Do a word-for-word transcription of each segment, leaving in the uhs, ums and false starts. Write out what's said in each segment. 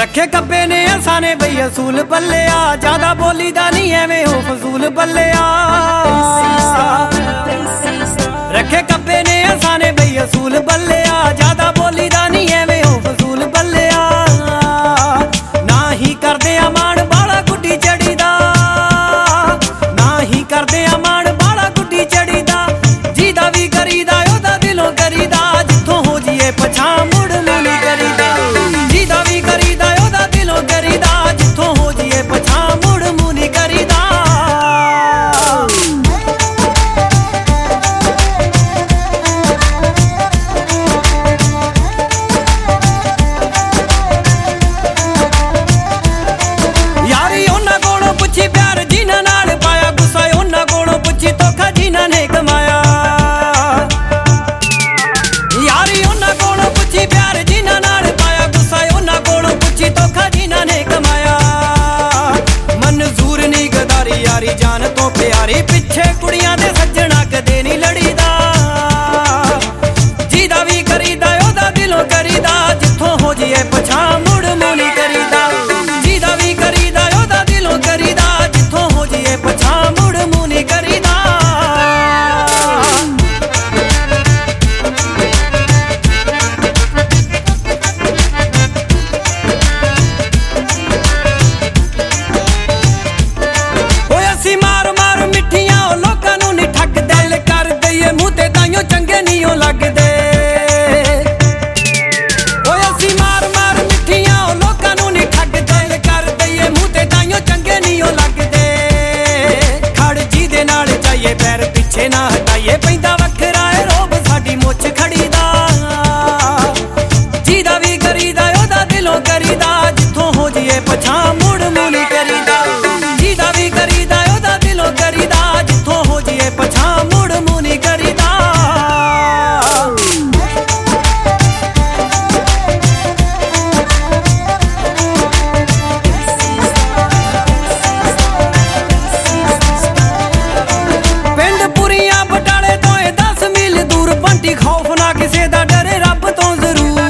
रखे कब्बे ने असाने बई असूल बल्लिया, ज्यादा बोली दा नहीं एवें हो फजूल बल्लिया। रखे कब्बे ने असाने बई असूल बल्लिया, ज्यादा बोली दा नहीं एवें हो फजूल बल्लिया। ना ही करदे अमान बाला गुड्डी चढ़ी दा, ना ही करदे अमान बाला गुड्डी चढ़ी दा। जीदा भी करीदा ओदा दिलों करीदा, जिथों हो जिए पछां मुड़ मुड़ी करीदा। जीदा भी करीदा ओदा दिलों करीदा, जिथों हो जिए पछां मुड़ मुड़ी करीदा। यारी उन्हां कोलों पुछी प्यार जिन्हां नाल पाया, गुस्सा उन्हां कोलों पुछी धोखा जिन्हां ने कमाया। यारी उन्हां कोलों पुछी प्यार जिन्हां नाल पाया, गुस्सा उन्हां कोलों पुछी धोखा जिन्हां ने कमाया। मंजूर नहीं गदारी यारी जान तो प्यारी, पिछे कुड़ियां दे सज्जणा कदे नहीं लड़ीदा। जीदा भी करीदा ओदा दिलों करीदा, जिथों हो जिए पछां मुड़ मुड़ी करीदा। जीदा भी करीदा ओदा दिलों करीदा, जिथों हो जिए पछां मुड़ मुड़ी करीदा। मार मार मिठियां लोकां नूं नी ठग, दिल कर दईए मूंह ते ताइयों चंगे नी ओ लगदे। ओए असीं मार मार मिठियां लोकां नूं नी ठग, दिल कर दईए मूंह ते ताइयों चंगे नी ओ लगदे। खड़ जी दे नाल जाइए पैर पिछे ना हटाइए, पैंदा वखरा ए रोब साडी मुੱਛ खड़ी दा। जीदा भी करीदा ओदा दिलों करीदा, जिथों हो जिए पछां मुड़ मुड़ी करीदा। जीदा भी करीदा ओदा दिलों करीदा, जिथों हो जिए पछां मुड़ मुड़ी करीदा। पिंड पुरियां बटाले तो दस मील दूर, बंटी खौफ ना किसे दा डरे रब तो जरूर।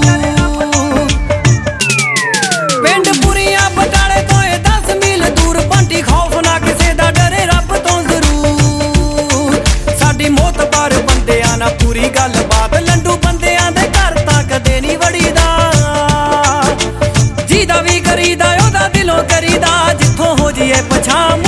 पिंड पुरियां बटाले तो दस मील दूर, बंटी खौफ ना किसे दा डरे रब तो जरूर। साडी मौत पर बंदियां ना पूरी गल बात, लंडू बंदियां दे घर तां कदे नहीं वड़ीदा। जीदा भी करीदा ओदा दिलों करीदा, जिथों हो जिए पछां